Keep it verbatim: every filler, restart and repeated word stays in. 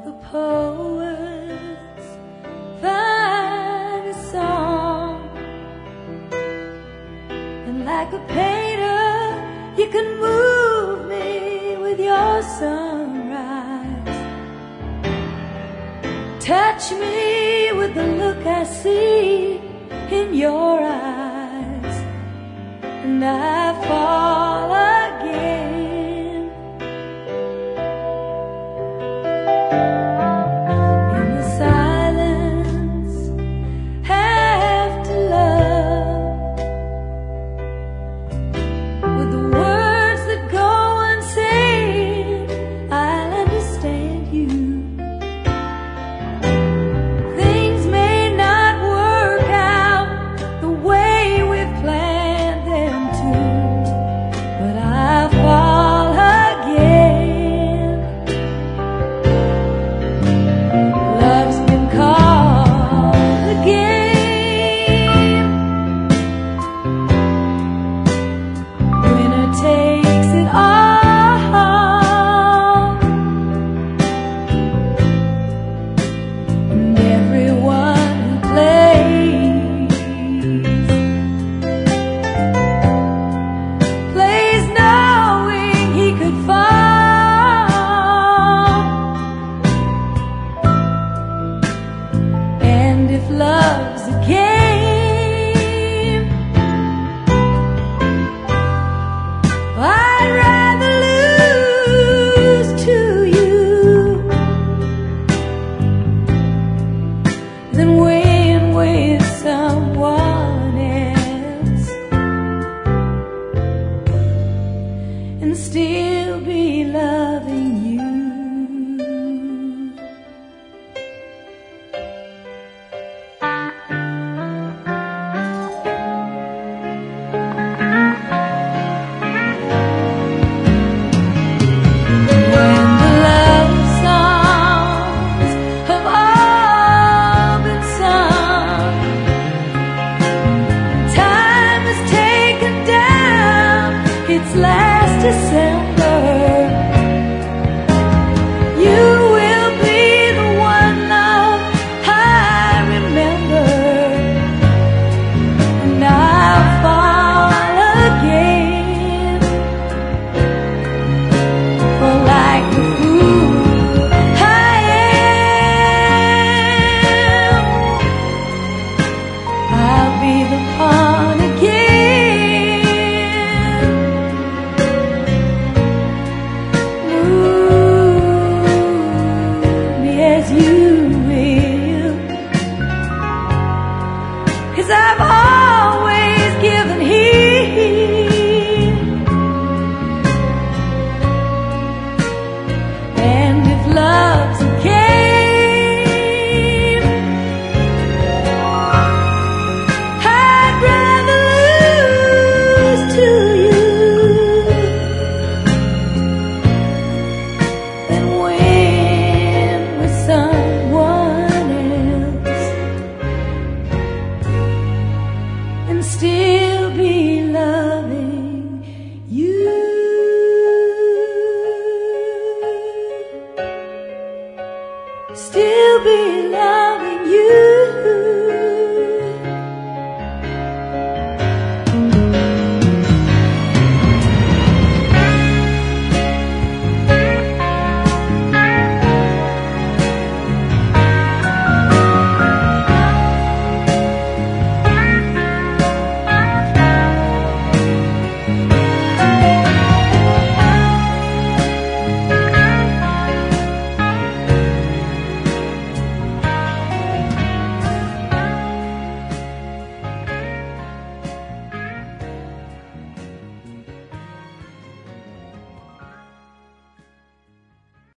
the poet's finest song, and like a painter you can move me with your sunrise. Touch me with the look I see in your eyes, and I fall again. In the silence, have to love with the words that go unsaid. I'll understand you. Things may not work out the way we planned them to, but I'll fall again. Love's been called a game. Winner takes it all, and everyone who plays plays knowing he could fall. And if love's a game, I'd rather lose to you than win with someone else and still be loving you. When the love songs have all been sung, time has taken down its last December, you will be the one love I remember, and I'll fall again. For like the fool I am, I'll be the pawn again. Move me as you will, 'cause I've always given heed. And if love's a game, I'd rather lose to you than win with someone else and still be loving you. Still be loving you.